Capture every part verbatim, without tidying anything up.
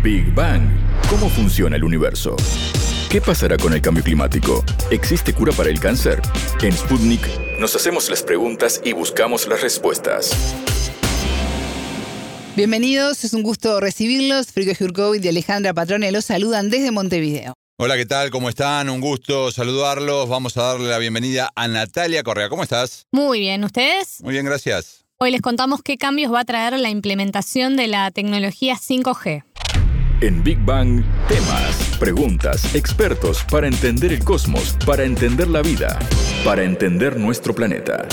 Big Bang. ¿Cómo funciona el universo? ¿Qué pasará con el cambio climático? ¿Existe cura para el cáncer? En Sputnik nos hacemos las preguntas y buscamos las respuestas. Bienvenidos, es un gusto recibirlos. Frigo Jurkovic y Alejandra Patrone los saludan desde Montevideo. Hola, ¿qué tal? ¿Cómo están? Un gusto saludarlos. Vamos a darle la bienvenida a Natalia Correa. ¿Cómo estás? Muy bien, ¿ustedes? Muy bien, gracias. Hoy les contamos qué cambios va a traer la implementación de la tecnología cinco G. En Big Bang, temas, preguntas, expertos para entender el cosmos, para entender la vida, para entender nuestro planeta.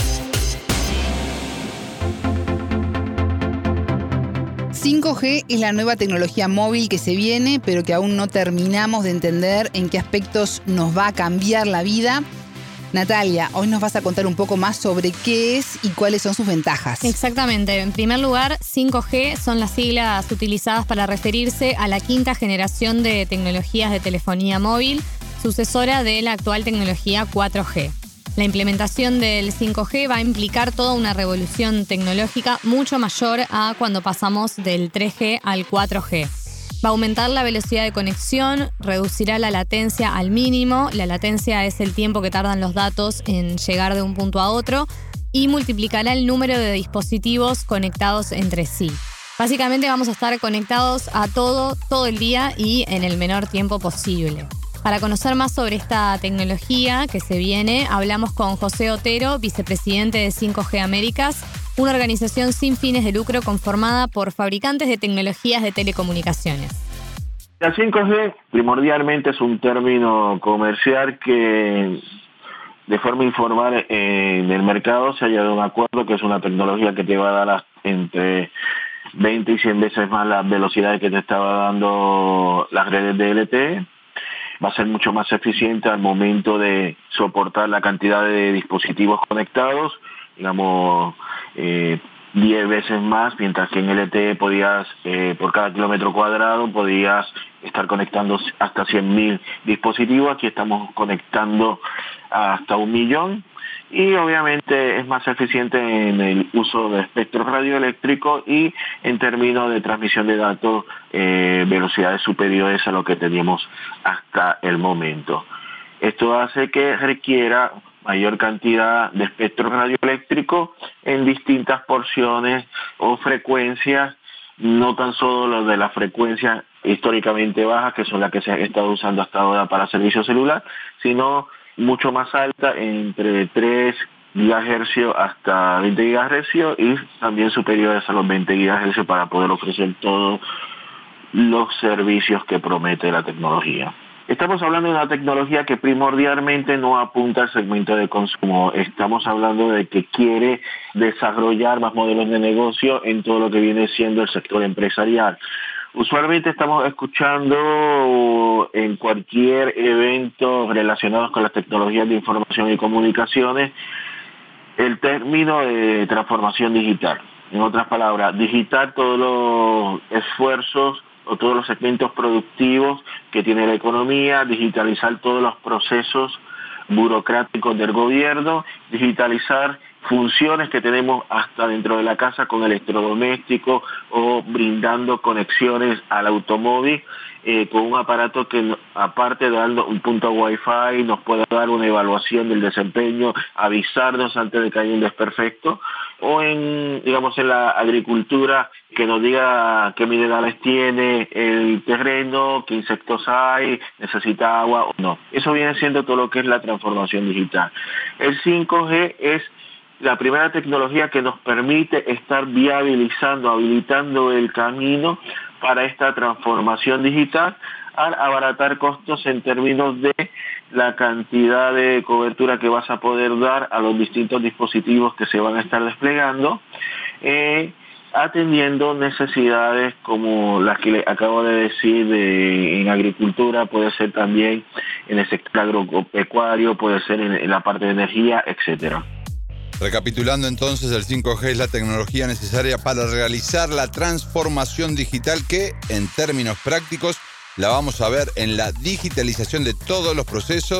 cinco G es la nueva tecnología móvil que se viene, pero que aún no terminamos de entender en qué aspectos nos va a cambiar la vida. Natalia, hoy nos vas a contar un poco más sobre qué es y cuáles son sus ventajas. Exactamente. En primer lugar, cinco G son las siglas utilizadas para referirse a la quinta generación de tecnologías de telefonía móvil, sucesora de la actual tecnología cuatro G. La implementación del cinco G va a implicar toda una revolución tecnológica mucho mayor a cuando pasamos del tres G al cuatro G. Va a aumentar la velocidad de conexión, reducirá la latencia al mínimo. La latencia es el tiempo que tardan los datos en llegar de un punto a otro y multiplicará el número de dispositivos conectados entre sí. Básicamente vamos a estar conectados a todo, todo el día y en el menor tiempo posible. Para conocer más sobre esta tecnología que se viene, hablamos con José Otero, vicepresidente de cinco G Américas, una organización sin fines de lucro conformada por fabricantes de tecnologías de telecomunicaciones. La cinco G primordialmente es un término comercial que de forma informal en el mercado se ha llegado a un acuerdo que es una tecnología que te va a dar entre veinte y cien veces más las velocidades que te estaba dando las redes de L T E. Va a ser mucho más eficiente al momento de soportar la cantidad de dispositivos conectados, digamos, eh, diez veces más, mientras que en L T E podías, eh, por cada kilómetro cuadrado, podías estar conectando hasta cien mil dispositivos. Aquí estamos conectando hasta un millón. Y obviamente es más eficiente en el uso de espectro radioeléctrico y en términos de transmisión de datos, eh, velocidades superiores a lo que teníamos hasta el momento. Esto hace que requiera mayor cantidad de espectro radioeléctrico en distintas porciones o frecuencias, no tan solo lo de las frecuencias históricamente bajas, que son las que se han estado usando hasta ahora para servicio celular, sino mucho más alta, entre tres gigahercios hasta veinte gigahercios y también superiores a los veinte gigahercios para poder ofrecer todos los servicios que promete la tecnología. Estamos hablando de una tecnología que primordialmente no apunta al segmento de consumo. Estamos hablando de que quiere desarrollar más modelos de negocio en todo lo que viene siendo el sector empresarial. Usualmente estamos escuchando en cualquier evento relacionado con las tecnologías de información y comunicaciones el término de transformación digital. En otras palabras, digitar todos los esfuerzos o todos los segmentos productivos que tiene la economía, digitalizar todos los procesos burocráticos del gobierno, digitalizar funciones que tenemos hasta dentro de la casa con electrodomésticos o brindando conexiones al automóvil eh, con un aparato que, aparte de darnos un punto Wi-Fi, nos pueda dar una evaluación del desempeño, avisarnos antes de que haya un desperfecto, o en, digamos, en la agricultura, que nos diga qué minerales tiene el terreno, qué insectos hay, necesita agua o no. Eso viene siendo todo lo que es la transformación digital. El cinco G es la primera tecnología que nos permite estar viabilizando, habilitando el camino para esta transformación digital al abaratar costos en términos de la cantidad de cobertura que vas a poder dar a los distintos dispositivos que se van a estar desplegando, eh, atendiendo necesidades como las que le acabo de decir de, en agricultura, puede ser también en el sector agropecuario, puede ser en, en la parte de energía, etcétera. Recapitulando entonces, el cinco G es la tecnología necesaria para realizar la transformación digital que, en términos prácticos, la vamos a ver en la digitalización de todos los procesos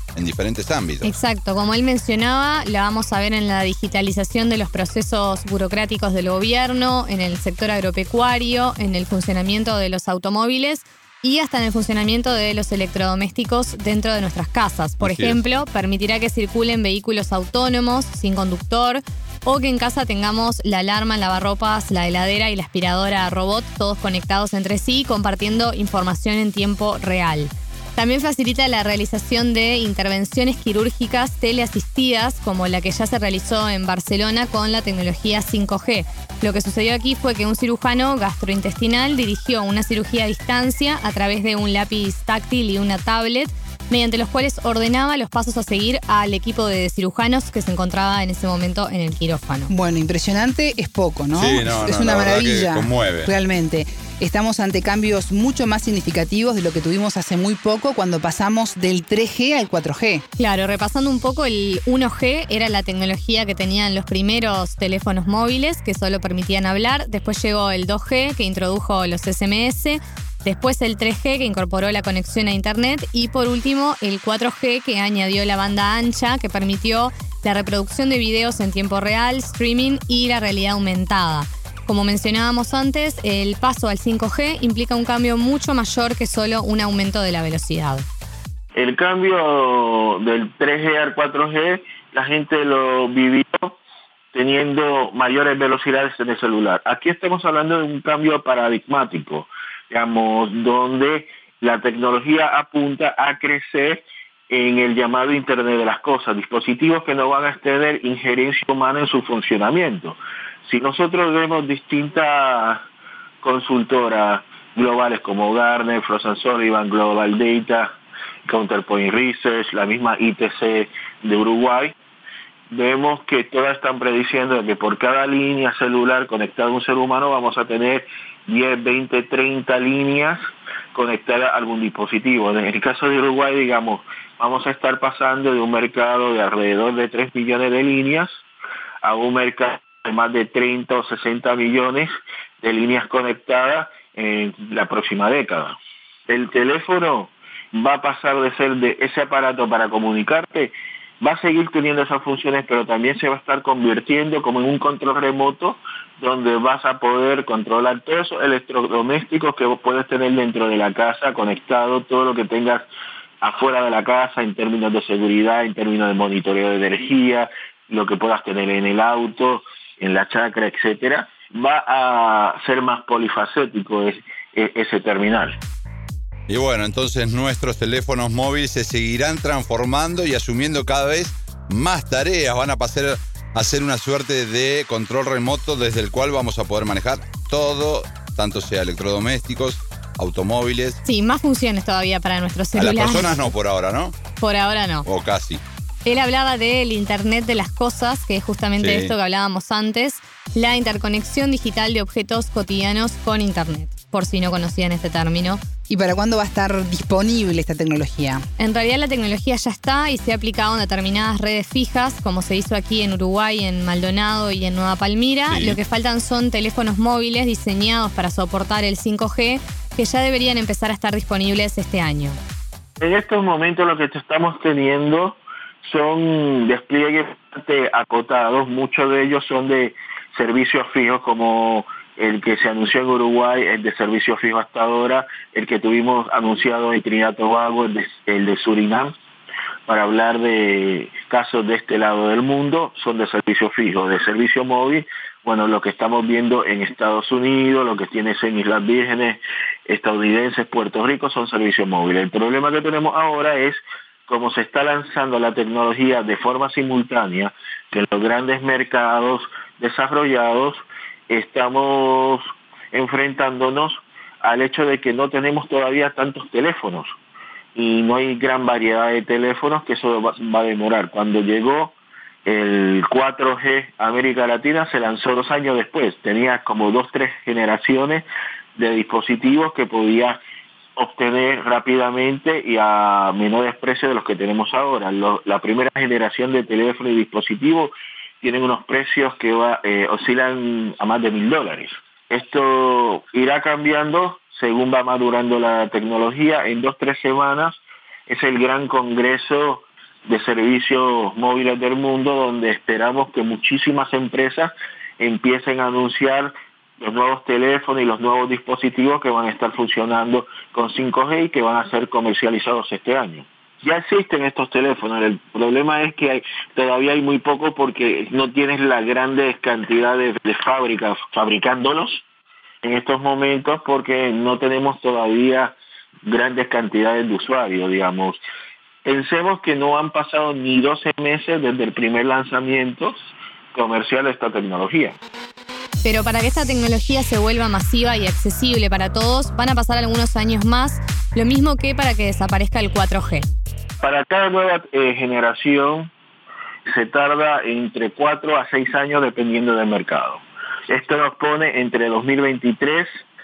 en diferentes ámbitos. Exacto, como él mencionaba, la vamos a ver en la digitalización de los procesos burocráticos del gobierno, en el sector agropecuario, en el funcionamiento de los automóviles y hasta en el funcionamiento de los electrodomésticos dentro de nuestras casas. Por Así ejemplo, es. permitirá que circulen vehículos autónomos, sin conductor, o que en casa tengamos la alarma, el lavarropas, la heladera y la aspiradora robot, todos conectados entre sí, compartiendo información en tiempo real. También facilita la realización de intervenciones quirúrgicas teleasistidas, como la que ya se realizó en Barcelona con la tecnología cinco G. Lo que sucedió aquí fue que un cirujano gastrointestinal dirigió una cirugía a distancia a través de un lápiz táctil y una tablet, mediante los cuales ordenaba los pasos a seguir al equipo de cirujanos que se encontraba en ese momento en el quirófano. Bueno, impresionante es poco, ¿no? Sí, no, es no, una la verdad maravilla. que conmueve. Realmente. Estamos ante cambios mucho más significativos de lo que tuvimos hace muy poco cuando pasamos del tres G al cuatro G. Claro, repasando un poco, el uno G era la tecnología que tenían los primeros teléfonos móviles que solo permitían hablar. Después llegó el dos G, que introdujo los S M S. Después el tres G, que incorporó la conexión a Internet. Y por último, el cuatro G, que añadió la banda ancha, que permitió la reproducción de videos en tiempo real, streaming y la realidad aumentada. Como mencionábamos antes, el paso al cinco G implica un cambio mucho mayor que solo un aumento de la velocidad. El cambio del tres G al cuatro G, la gente lo vivió teniendo mayores velocidades en el celular. Aquí estamos hablando de un cambio paradigmático, digamos, donde la tecnología apunta a crecer en el llamado Internet de las Cosas, dispositivos que no van a tener injerencia humana en su funcionamiento. Si nosotros vemos distintas consultoras globales como Gartner, Frost and Sullivan, Global Data, Counterpoint Research, la misma I T C de Uruguay, vemos que todas están prediciendo que por cada línea celular conectada a un ser humano vamos a tener diez, veinte, treinta líneas conectadas a algún dispositivo. En el caso de Uruguay, digamos, vamos a estar pasando de un mercado de alrededor de tres millones de líneas a un mercado de más de treinta o sesenta millones de líneas conectadas en la próxima década. El teléfono va a pasar de ser de ese aparato para comunicarte, va a seguir teniendo esas funciones, pero también se va a estar convirtiendo como en un control remoto donde vas a poder controlar todos esos electrodomésticos que vos puedes tener dentro de la casa, conectado, todo lo que tengas afuera de la casa en términos de seguridad, en términos de monitoreo de energía, lo que puedas tener en el auto, en la chacra, etcétera, va a ser más polifacético ese, ese terminal. Y bueno, entonces nuestros teléfonos móviles se seguirán transformando y asumiendo cada vez más tareas. Van a pasar a ser una suerte de control remoto desde el cual vamos a poder manejar todo, tanto sea electrodomésticos, automóviles. Sí, más funciones todavía para nuestros celulares. A las personas no por ahora, ¿no? Por ahora no. O casi. Él hablaba del Internet de las cosas, que es justamente Sí. esto que hablábamos antes, la interconexión digital de objetos cotidianos con Internet, por si no conocían este término. ¿Y para cuándo va a estar disponible esta tecnología? En realidad la tecnología ya está y se ha aplicado en determinadas redes fijas, como se hizo aquí en Uruguay, en Maldonado y en Nueva Palmira. Sí. Lo que faltan son teléfonos móviles diseñados para soportar el cinco G, que ya deberían empezar a estar disponibles este año. En estos momentos lo que estamos teniendo son despliegues acotados, muchos de ellos son de servicios fijos como el que se anunció en Uruguay, el de servicio fijo hasta ahora, el que tuvimos anunciado en Trinidad y Tobago, el de, el de Surinam, para hablar de casos de este lado del mundo, son de servicio fijo. De servicio móvil, bueno, lo que estamos viendo en Estados Unidos, lo que tienes en Islas Vírgenes, estadounidenses, Puerto Rico, son servicios móviles. El problema que tenemos ahora es como se está lanzando la tecnología de forma simultánea, que en los grandes mercados desarrollados estamos enfrentándonos al hecho de que no tenemos todavía tantos teléfonos y no hay gran variedad de teléfonos, que eso va, va a demorar. Cuando llegó el cuatro G a América Latina se lanzó dos años después, tenía como dos, tres generaciones de dispositivos que podía obtener rápidamente y a menores precios de los que tenemos ahora. Lo, la primera generación de teléfono y dispositivos tienen unos precios que va, eh, oscilan a más de mil dólares. Esto irá cambiando según va madurando la tecnología. En dos, tres semanas es el gran congreso de servicios móviles del mundo, donde esperamos que muchísimas empresas empiecen a anunciar los nuevos teléfonos y los nuevos dispositivos que van a estar funcionando con cinco G y que van a ser comercializados este año. Ya existen estos teléfonos, el problema es que hay, todavía hay muy poco porque no tienes las grandes cantidades de fábricas fabricándolos en estos momentos, porque no tenemos todavía grandes cantidades de usuarios, digamos. Pensemos que no han pasado ni doce meses desde el primer lanzamiento comercial de esta tecnología. Pero para que esta tecnología se vuelva masiva y accesible para todos, van a pasar algunos años más, lo mismo que para que desaparezca el cuatro G. Para cada nueva eh, generación se tarda entre cuatro a seis años dependiendo del mercado. Esto nos pone entre dos mil veintitrés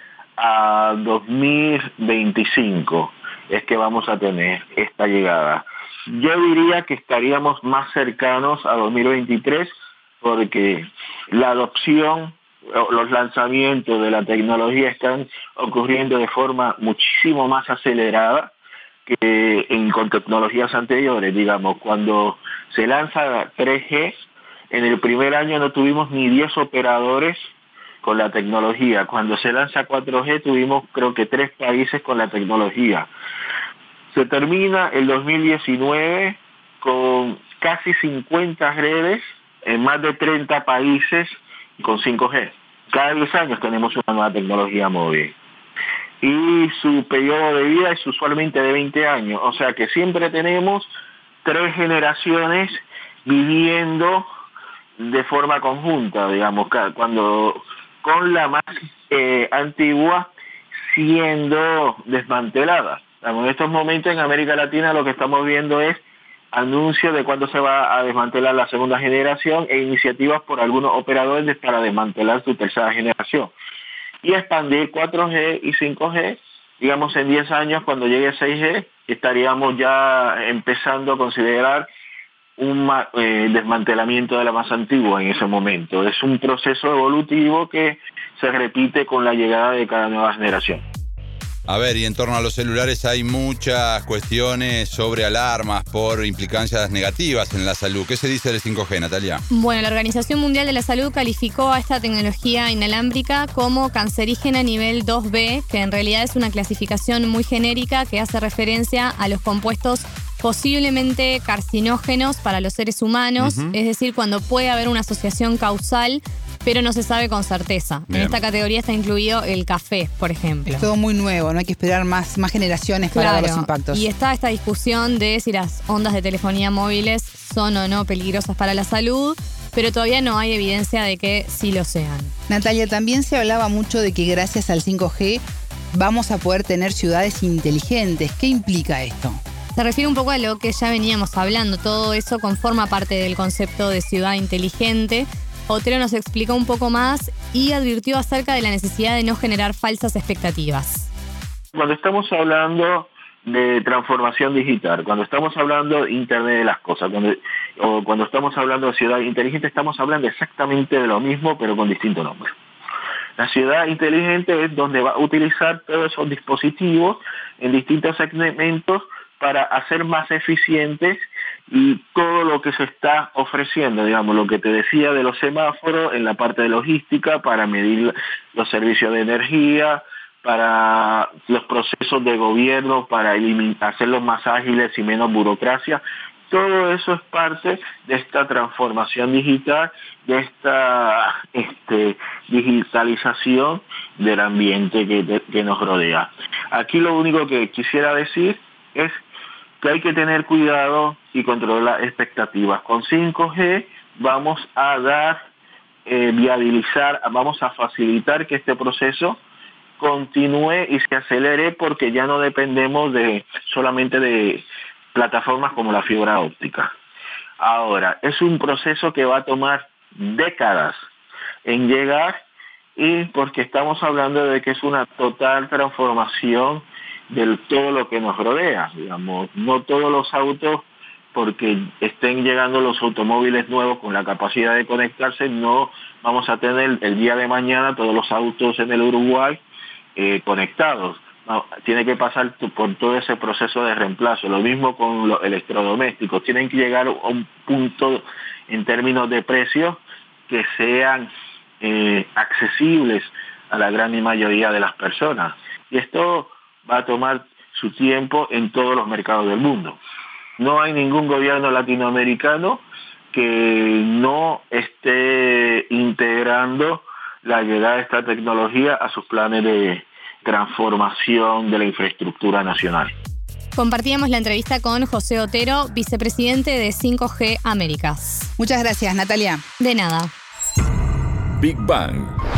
a dos mil veinticinco es que vamos a tener esta llegada. Yo diría que estaríamos más cercanos a dos mil veintitrés porque la adopción, los lanzamientos de la tecnología están ocurriendo de forma muchísimo más acelerada que en, con tecnologías anteriores. Digamos, cuando se lanza tres G, en el primer año no tuvimos ni diez operadores con la tecnología. Cuando se lanza cuatro G tuvimos creo que tres países con la tecnología. Se termina el dos mil diecinueve con casi cincuenta redes en más de treinta países con cinco G. Cada diez años tenemos una nueva tecnología móvil. Y su periodo de vida es usualmente de veinte años. O sea que siempre tenemos tres generaciones viviendo de forma conjunta, digamos, cuando con la más eh, antigua siendo desmantelada. En estos momentos en América Latina lo que estamos viendo es anuncios de cuándo se va a desmantelar la segunda generación e iniciativas por algunos operadores para desmantelar su tercera generación y expandir cuatro G y cinco G. Digamos, en diez años, cuando llegue seis G, estaríamos ya empezando a considerar un eh, desmantelamiento de la más antigua en ese momento. Es un proceso evolutivo que se repite con la llegada de cada nueva generación. A ver, y en torno a los celulares hay muchas cuestiones sobre alarmas por implicancias negativas en la salud. ¿Qué se dice del cinco G, Natalia? Bueno, la Organización Mundial de la Salud calificó a esta tecnología inalámbrica como cancerígena nivel dos B, que en realidad es una clasificación muy genérica que hace referencia a los compuestos posiblemente carcinógenos para los seres humanos, uh-huh. Es decir, cuando puede haber una asociación causal, pero no se sabe con certeza. Bien. En esta categoría está incluido el café, por ejemplo. Es todo muy nuevo, no hay que esperar más, más generaciones para claro. ver los impactos. Y está esta discusión de si las ondas de telefonía móviles son o no peligrosas para la salud, pero todavía no hay evidencia de que sí lo sean. Natalia, también se hablaba mucho de que gracias al cinco G vamos a poder tener ciudades inteligentes. ¿Qué implica esto? Se refiere un poco a lo que ya veníamos hablando. Todo eso conforma parte del concepto de ciudad inteligente. Otero nos explicó un poco más y advirtió acerca de la necesidad de no generar falsas expectativas. Cuando estamos hablando de transformación digital, cuando estamos hablando de Internet de las cosas, cuando, o cuando estamos hablando de ciudad inteligente, estamos hablando exactamente de lo mismo, pero con distinto nombre. La ciudad inteligente es donde va a utilizar todos esos dispositivos en distintos segmentos para hacer más eficientes y todo lo que se está ofreciendo, digamos, lo que te decía de los semáforos en la parte de logística para medir los servicios de energía, para los procesos de gobierno, para eliminar, hacerlos más ágiles y menos burocracia. Todo eso es parte de esta transformación digital, de esta este, digitalización del ambiente que, que nos rodea. Aquí lo único que quisiera decir es que hay que tener cuidado y controlar expectativas. Con cinco G vamos a dar, eh, viabilizar, vamos a facilitar que este proceso continúe y se acelere porque ya no dependemos de solamente de plataformas como la fibra óptica. Ahora, es un proceso que va a tomar décadas en llegar y porque estamos hablando de que es una total transformación de todo lo que nos rodea, digamos, no todos los autos, porque estén llegando los automóviles nuevos con la capacidad de conectarse, no vamos a tener el día de mañana todos los autos en el Uruguay eh, conectados, tiene que pasar por todo ese proceso de reemplazo. Lo mismo con los electrodomésticos. Tienen que llegar a un punto en términos de precios que sean eh, accesibles a la gran mayoría de las personas. Y esto va a tomar su tiempo en todos los mercados del mundo. No hay ningún gobierno latinoamericano que no esté integrando la llegada de esta tecnología a sus planes de transformación de la infraestructura nacional. Compartíamos la entrevista con José Otero, vicepresidente de cinco G Américas. Muchas gracias, Natalia. De nada. Big Bang.